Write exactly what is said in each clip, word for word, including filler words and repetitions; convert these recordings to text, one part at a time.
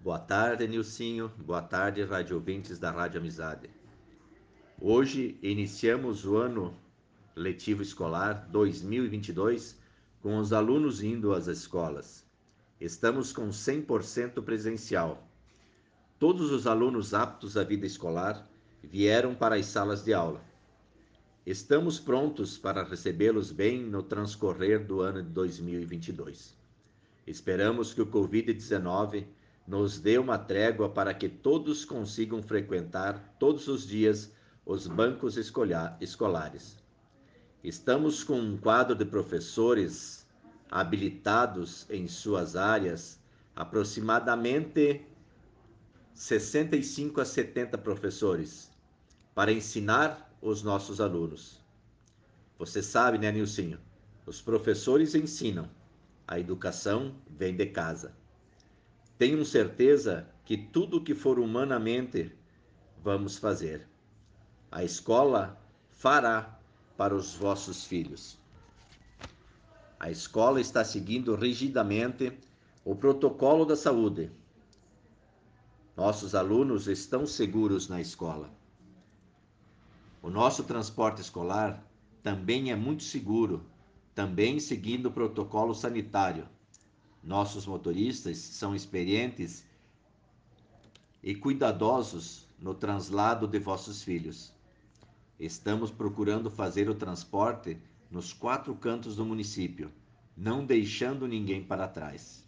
Boa tarde, Nilcinho. Boa tarde, rádio ouvintes da Rádio Amizade. Hoje iniciamos o ano letivo escolar dois mil e vinte e dois com os alunos indo às escolas. Estamos com cem por cento presencial. Todos os alunos aptos à vida escolar vieram para as salas de aula. Estamos prontos para recebê-los bem no transcorrer do ano de dois mil e vinte e dois. Esperamos que o covid dezenove nos dê uma trégua para que todos consigam frequentar todos os dias os bancos escolares. Estamos com um quadro de professores habilitados em suas áreas, aproximadamente sessenta e cinco a setenta professores, para ensinar os nossos alunos. Você sabe, né, Nilcinho? Os professores ensinam, a educação vem de casa. Tenho certeza que tudo o que for humanamente vamos fazer. A escola fará para os vossos filhos. A escola está seguindo rigidamente o protocolo da saúde. Nossos alunos estão seguros na escola. O nosso transporte escolar também é muito seguro, também seguindo o protocolo sanitário. Nossos motoristas são experientes e cuidadosos no translado de vossos filhos. Estamos procurando fazer o transporte nos quatro cantos do município, não deixando ninguém para trás.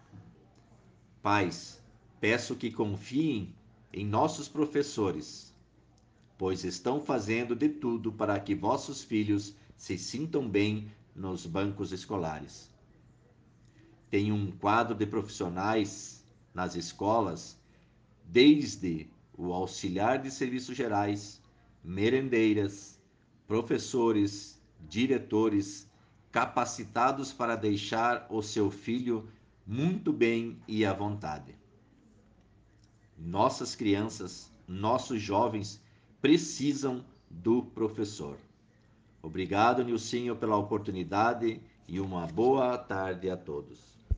Pais, peço que confiem em nossos professores, pois estão fazendo de tudo para que vossos filhos se sintam bem nos bancos escolares. Tem um quadro de profissionais nas escolas, desde o auxiliar de serviços gerais, merendeiras, professores, diretores, capacitados para deixar o seu filho muito bem e à vontade. Nossas crianças, nossos jovens precisam do professor. Obrigado, Nilcinho, pela oportunidade e uma boa tarde a todos.